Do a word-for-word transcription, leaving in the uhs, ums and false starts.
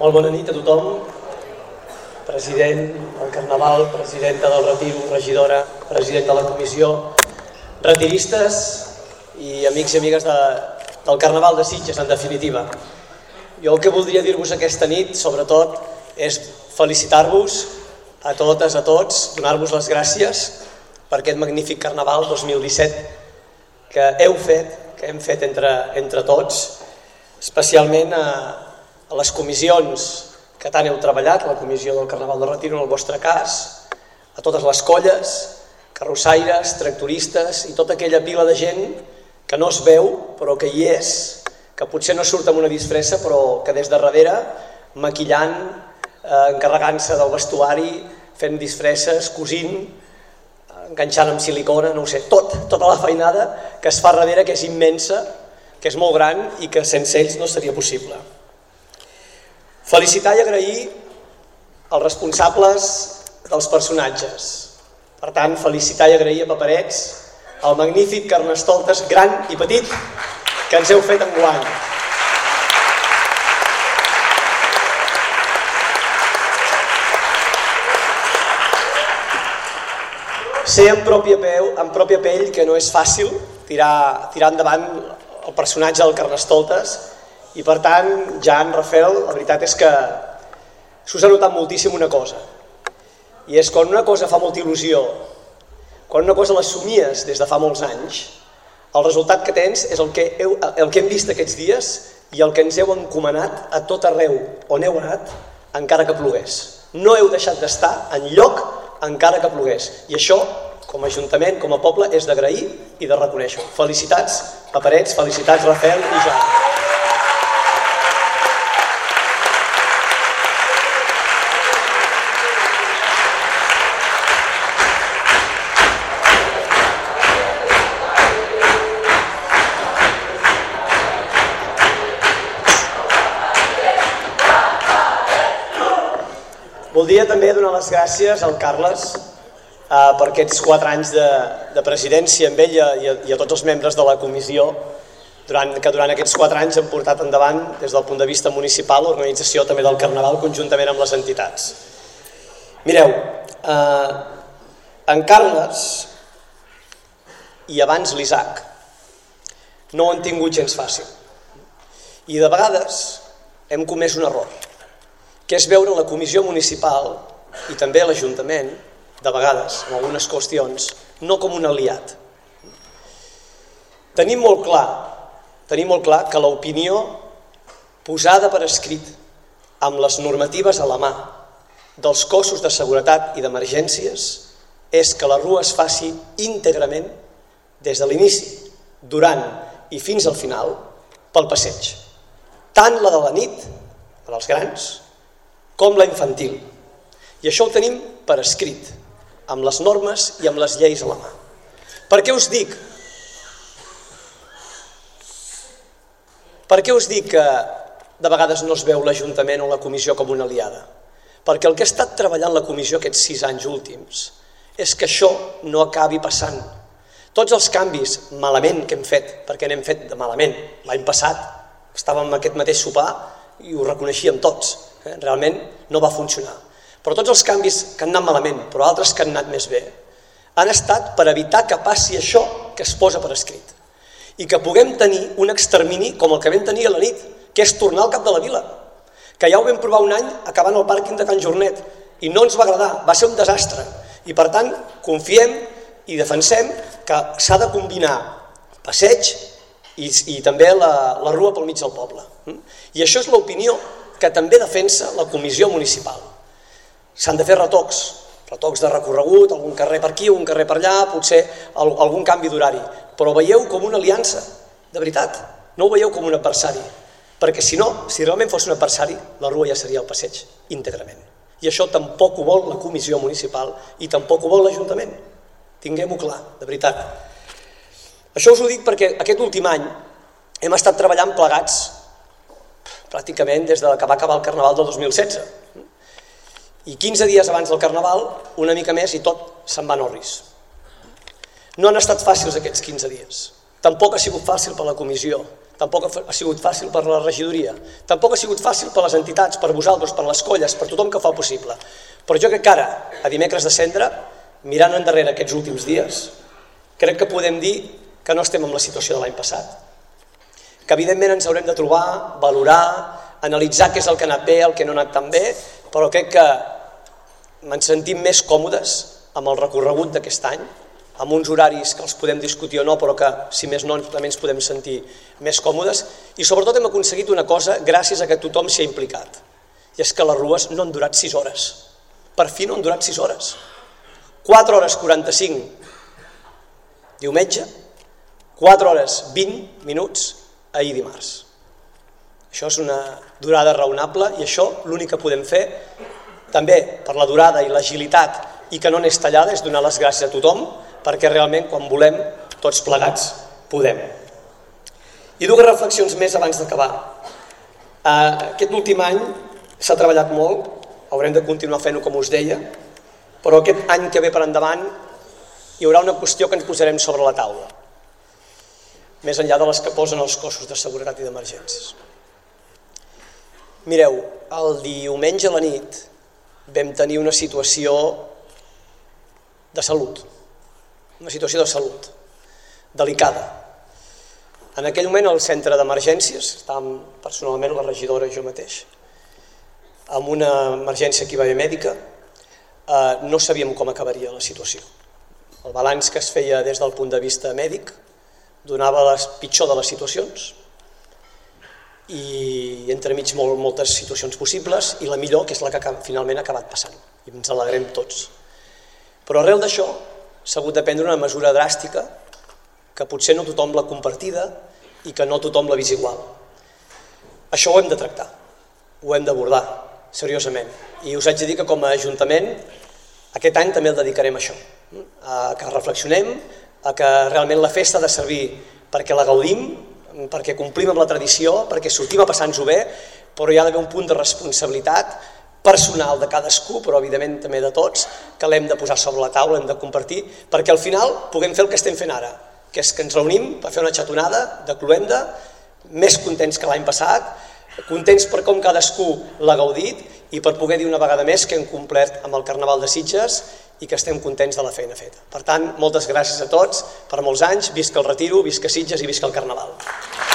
Molt bona nit a tothom, president del Carnaval, presidenta del Retir, regidora, president de la comissió, retiristes i amics i amigues de, del Carnaval de Sitges, en definitiva. Jo el que voldria dir-vos aquesta nit, sobretot, és felicitar-vos a totes, a tots, donar-vos les gràcies per aquest magnífic Carnaval dos mil disset que heu fet, que hem fet entre, entre tots, especialment a, a les comissions que tant heu treballat, la comissió del Carnaval de Retir en el vostre cas, a totes les colles, carrossaires, tractoristes i tota aquella pila de gent que no es veu però que hi és, que potser no surt amb una disfressa però que des de darrere, maquillant, eh, encarregant-se del vestuari, fent disfresses, cosint, enganxant amb silicona, no ho sé, tot, tota la feinada que es fa darrere, que és immensa, que és molt gran i que sense ells no seria possible. Felicitar i agrair als responsables dels personatges. Per tant, felicitar i agrair a Paperets el magnífic Carnestoltes gran i petit que ens heu fet enguany. Sé en pròpia, peu, en pròpia pell que no és fàcil tirar, tirar endavant el personatge del Carnestoltes i per tant, Jan, Rafael, la veritat és que s'us ha notat moltíssim una cosa i és quan una cosa fa molta il·lusió, quan una cosa la somies des de fa molts anys, el resultat que tens és el que, heu, el que hem vist aquests dies i el que ens heu encomanat a tot arreu on heu anat encara que plogués. No heu deixat d'estar en lloc encara que plogués. I això, com a Ajuntament, com a poble, és d'agrair i de reconèixer. Felicitats, Paperets, felicitats, Rafael i Jan. Voldria també donar les gràcies al Carles eh, per aquests quatre anys de, de presidència amb ell i a, i a tots els membres de la comissió durant, que durant aquests quatre anys han portat endavant des del punt de vista municipal l'organització també del Carnaval conjuntament amb les entitats. Mireu, eh, en Carles i abans l'Isaac no ho han tingut gens fàcil i de vegades hem comès un error, que és veure la comissió municipal i també l'Ajuntament, de vegades, en algunes qüestions, no com un aliat. Tenim molt clar, tenim molt clar que l'opinió posada per escrit amb les normatives a la mà dels cossos de seguretat i d'emergències és que la rua es faci íntegrament des de l'inici, durant i fins al final pel passeig. Tant la de la nit, per als grans, com la infantil. I això ho tenim per escrit, amb les normes i amb les lleis a la mà. Per què us dic? Per què us dic que de vegades no es veu l'Ajuntament o la comissió com una aliada? Perquè el que ha estat treballant la comissió aquests sis anys últims és que això no acabi passant. Tots els canvis malament que hem fet, perquè n'hem fet de malament, l'any passat estàvem en aquest mateix sopar i ho reconeixíem tots, realment no va funcionar. Però tots els canvis que han anat malament, però altres que han anat més bé, han estat per evitar que passi això que es posa per escrit. I que puguem tenir un extermini com el que vam tenir a la nit, que és tornar al cap de la vila. Que ja ho vam provar un any acabant el pàrquing de Can Jornet i no ens va agradar, va ser un desastre. I per tant, confiem i defensem que s'ha de combinar passeig i, i també la, la rua pel mig del poble. I això és l'opinió que també defensa la comissió municipal. S'han de fer retocs, retocs de recorregut, algun carrer per aquí, un carrer per allà, potser algun canvi d'horari, però veieu com una aliança, de veritat, no ho veieu com un adversari, perquè si no, si realment fos un adversari, la rua ja seria el passeig, íntegrament. I això tampoc ho vol la comissió municipal i tampoc ho vol l'Ajuntament. Tinguem-ho clar, de veritat. Això us ho dic perquè aquest últim any hem estat treballant plegats pràcticament des que va acabar el Carnaval del dos mil setze. I quinze dies abans del Carnaval, una mica més i tot se'n va en orris. No han estat fàcils aquests quinze dies. Tampoc ha sigut fàcil per la comissió, tampoc ha sigut fàcil per la regidoria, tampoc ha sigut fàcil per les entitats, per vosaltres, per les colles, per tothom que fa possible. Però jo crec que ara, a dimecres de Cendra, mirant endarrere aquests últims dies, crec que podem dir que no estem en la situació de l'any passat. Que evidentment ens haurem de trobar, valorar, analitzar què és el que ha anat bé, el que no ha anat tan bé, però crec que ens sentim més còmodes amb el recorregut d'aquest any, amb uns horaris que els podem discutir o no, però que, si més no, també ens podem sentir més còmodes, i sobretot hem aconseguit una cosa gràcies a que tothom s'hi ha implicat, i és que les rues no han durat sis hores. Per fi no han durat sis hores. quatre hores quaranta-cinc diumenge, quatre hores vint minuts ahir dimarts. Això és una durada raonable i això l'únic que podem fer, també per la durada i l'agilitat i que no n'és tallada, és donar les gràcies a tothom, perquè realment quan volem, tots plegats, podem. I dues reflexions més abans d'acabar. Aquest últim any s'ha treballat molt, haurem de continuar fent-ho com us deia, però aquest any que ve per endavant hi haurà una qüestió que ens posarem sobre la taula, més enllà de les que posen els cossos de seguretat i d'emergències. Mireu, el diumenge a la nit vam tenir una situació de salut, una situació de salut delicada. En aquell moment al centre d'emergències, estàvem personalment la regidora i jo mateix, amb una emergència que hi va haver mèdica, no sabíem com acabaria la situació. El balanç que es feia des del punt de vista mèdic donava la pitjor de les situacions i entremig moltes situacions possibles i la millor, que és la que finalment ha acabat passant, i ens alegrem tots. Però arrel d'això s'ha hagut de prendre una mesura dràstica que potser no tothom l'ha compartida i que no tothom l'ha vist igual. Això ho hem de tractar, ho hem d'abordar seriosament, i us haig de dir que com a Ajuntament aquest any també el dedicarem a això, a que reflexionem, a que realment la festa ha de servir perquè la gaudim, perquè complim amb la tradició, perquè sortim a passar-nos-ho bé, però hi ha d'haver un punt de responsabilitat personal de cadascú, però evidentment també de tots, que l'hem de posar sobre la taula, hem de compartir, perquè al final puguem fer el que estem fent ara, que és que ens reunim per fer una xatonada de cloenda, més contents que l'any passat, contents per com cadascú l'ha gaudit i per poder dir una vegada més que hem complert amb el Carnaval de Sitges i que estem contents de la feina feta. Per tant, moltes gràcies a tots per molts anys, visca el Retiro, visca Sitges i visca el Carnaval.